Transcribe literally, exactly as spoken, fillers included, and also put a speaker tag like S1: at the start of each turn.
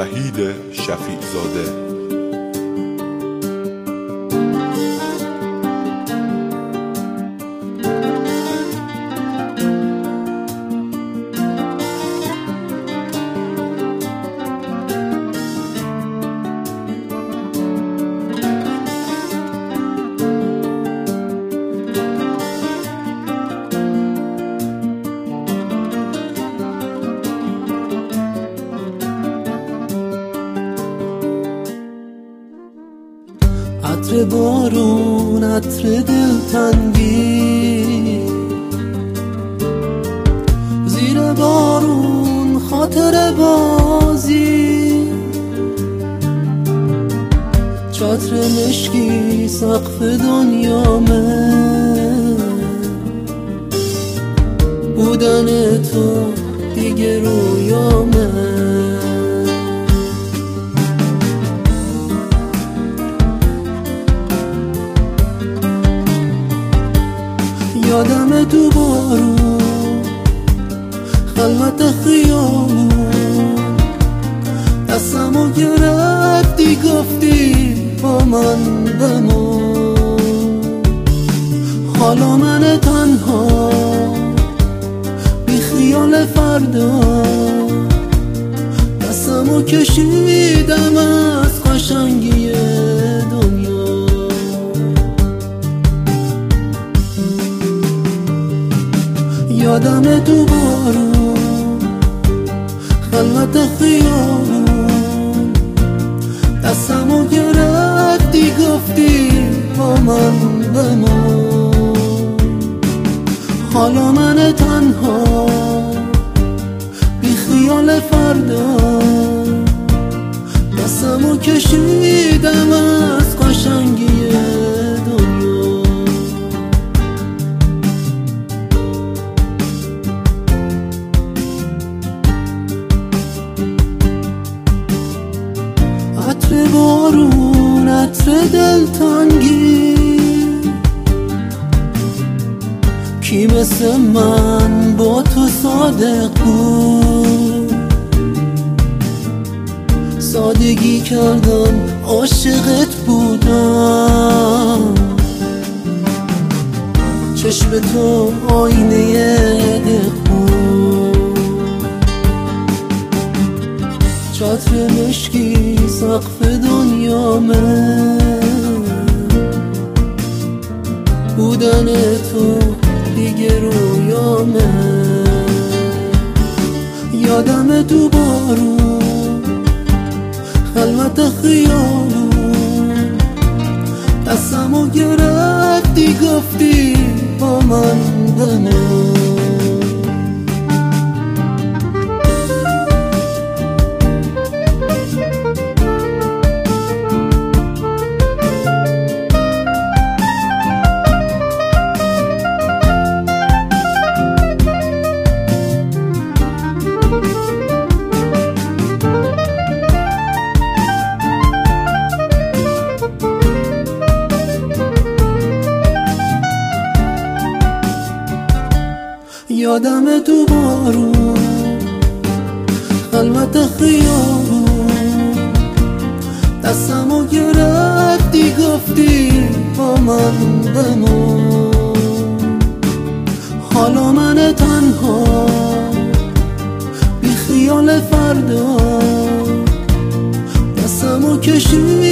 S1: وحید شفیع زاده.
S2: عطر بارون، عطر دلتنگی، زیر بارون خاطر بازی، چتر مشکی سقف دنیامه، بودن تو دیگه رویامه. یادم تو بارون، خلوت خیابون، دستمو گرفتی گفتی با من بمون. حالا من تنها بی خیال فردا، دستمو کشیدم از قشنگی دنیا. یادم تو بارون، خلوت خیابون، دستمو گرفتی گفتی با من بمون. حالا من تنها بی خیال فردا، دستمو کشیدم از قشنگی دنیا. عطر بارون، عطر دلتنگی، کی مثل من با تو صادق بود؟ سادگی کردم عاشقت بودم، چشم تو آینه دق بود، چتر مشکی سقف دنیامه، بودن تو دیگه رویامه. یادم تو بارون، خلوت خیابون، دستمو گرفتی گفتی با من بمون. یادم تو بارون، خلوت خیابون، دستمو گرفتی گفتی با من بمون. حالا من تنها بی خیال فردا، دستمو کشیدم